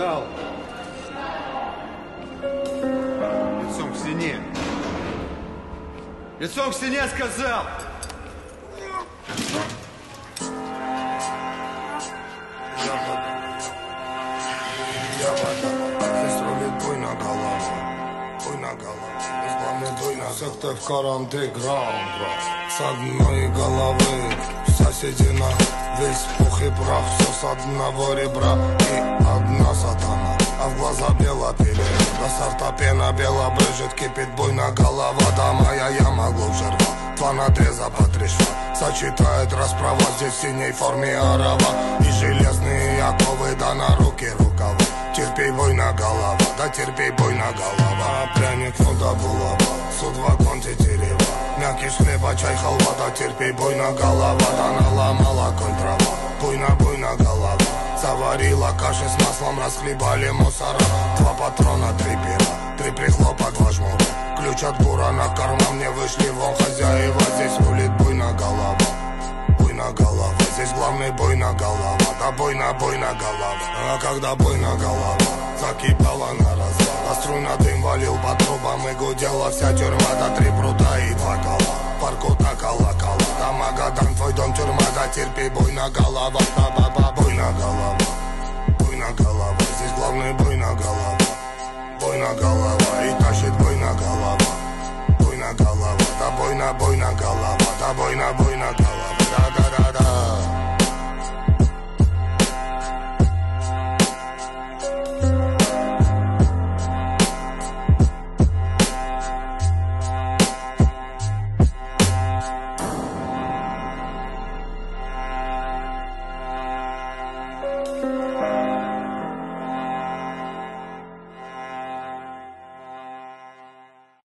Встал. Лицом к стене. Лицом к стене, сказал! Секта в карантиграм, с одной головы соседи на весь пух и прах. Все с одного ребра и одна сатана, а в глаза белопили. До сорта пена бело брызжет, кипит буйно голова. Да моя яма глубже рва, два надреза по 3 шва. Сочетает расправа, здесь в синей форме орава. И железные оковы, да на руки рукава. Терпей, буйно голова, да терпей, буйно голова. Пряник, ну да булава, судва конти терева. Мякиш хлеба, чай, халва, да терпей, буйно голова. Да наломала конь трава, буйно голова. Заварила каши с маслом, расхлебали мусора. 2 патрона, 3 пера, 3 прихлопа, 2 жмура. Ключ от бура на карман, мне вышли вон хозяева. Здесь рулит буйно голова, буйно голова. Здесь главный буйно голова, да буйно голова. А когда буйно голова закипала на развал, а струйно дым валил по трубам и гудела вся тюрьма. Да 3 прута и 2 кола, парку так колокола. Да Магадан, твой дом тюрьма, да терпи, буйно голова. Да баба, буйно голова, здесь главный буйно голова. Буйно голова и тащит буйно голова, да буйно голова, да буйно голова.